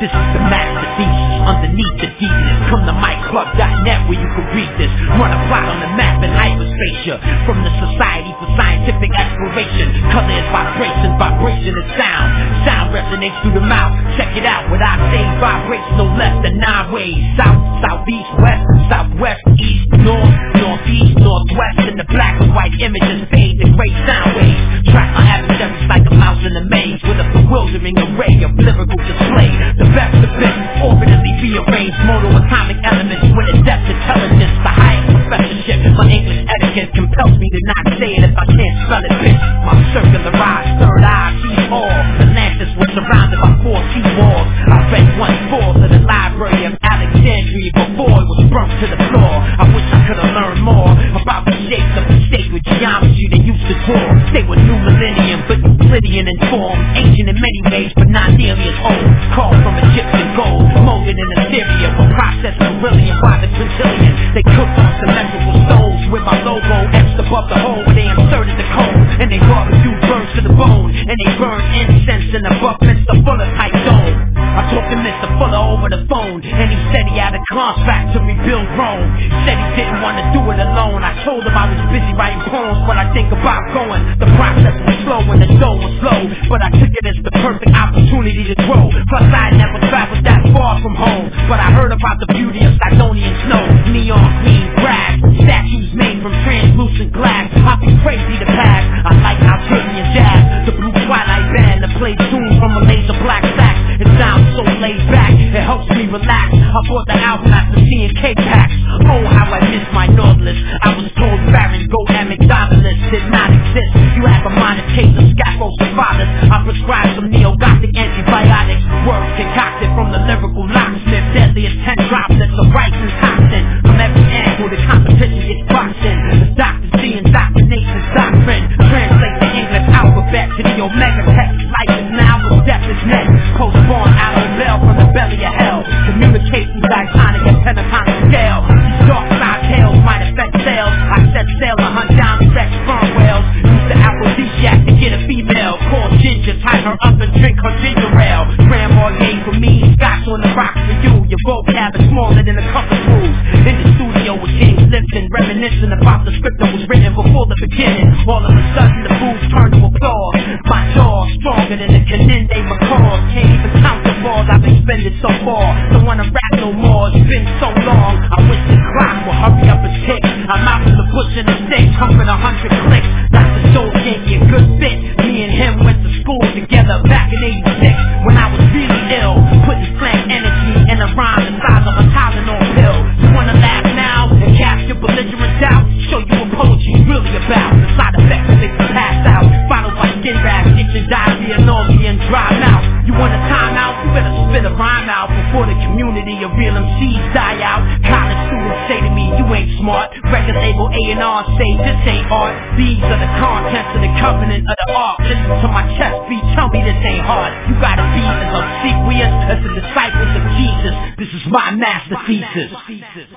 This is the masterpiece underneath the deepness. Come to miclub.net where you can read this. Run a plot on the map in hyperspatial. From the Society for Scientific Exploration. Color is vibration, vibration is sound. Sound resonates through the mouth. Check it out, what I say vibrates no less than 9 ways. South, southeast, west, southwest, east, north, northeast, northwest. And the black and white images fade to gray sound waves. Track my adversaries like a mouse in a maze with a bewildering array of lyrical display. The best of it, orbitally rearranged modal atomic elements with a depth intelligence. The highest professorship, my English etiquette compels me to not say it if I can't spell it, bitch. My circular eyes, third eye, sees all. Atlantis was surrounded by 4 sea walls. I read 1/4 of the Library of Alexandria before it was burnt to the floor. I wish I could have learned more about the shapes of the sacred geometry they used to draw. They were new millennium, but Euclidean in form. Ancient in many ways, but not nearly as old. Carved from Egyptian gold, molded in Assyria, were processed beryllium by the quintillion. They cooked on symmetrical stoves with my logo etched above the hole where they inserted the coal. And they barbecued birds to the bone, and they burned incense in the Buckminster Fuller type dome. I talked to Mr. Fuller over the phone, and he said he had a contract to rebuild Rome. He said he didn't want to do it alone. I told him I was busy writing poems, but I think about going. The process was slow and the dough was slow, but I took it as the perfect opportunity to grow. Plus I had never traveled that far from home, but I heard about the beauty of Sidonian snow, neon green grass, statues made from translucent glass. I'd be crazy to pass. I like Algerian jazz, the blue twilight band that plays tunes from a laser black sax. It sounds so laid back, it helps me relax. I bought the album after seeing K-Pax. Oh, how I miss my Nautilus. I was told Baron Goat and McDonald's did not exist. You have a minor case of scaphocephalus. I prescribed some neo-gothic antibiotics. Words concocted from the lyrical locksmith. Deadliest 10 drops that's a rising toxin. From every angle the competition gets boxed in. The doctors see indoctrination's doctrine. Translate the English alphabet to the omega text. Life is now, but death is next. Postborn out of bell from the belly of hell. Communicate through diatonic and pentatonic scale. These dark side tales might affect sales. I set sail to hunt down the Rex sperm whales. Use the aphrodisiac to get a female. Call Ginger, tie her up and drink her ginger ale. Grand Marnier for me, Scotch on the rocks for you. Your vocab is smaller than a cup of screws. In the studio with James Lipton, reminiscing about the script that was written before the beginning. All of a sudden the fools turn to applause. My jaw stronger than the Caninde macaws. Can't even count the balls I've expended so far. Don't wanna rap no more, it's been so long. I wish the clock will hurry up and tick. I'm out in the bush and the stick, pumping 100 clicks. Dr. Joe gave me a good fit. Me and him went to school together back in 86 when I was really ill. Putting slang energy in a rhyme the size of a Tylenol pill. You wanna laugh now and cast your belligerent doubt? Show you what poetry's really about. The side effects that make you pass out, followed by skin rash, itching, diarrhea, nausea, and dry mouth. You want a timeout? You better spit a rhyme out before the community of real MCs die out. College students say to me, you ain't smart. Record label A&R say this ain't art. These are the contents of the covenant of the ark. Listen to my chest beat, tell me this ain't hard. You gotta be as obsequious as the disciples of Jesus. This is my master thesis.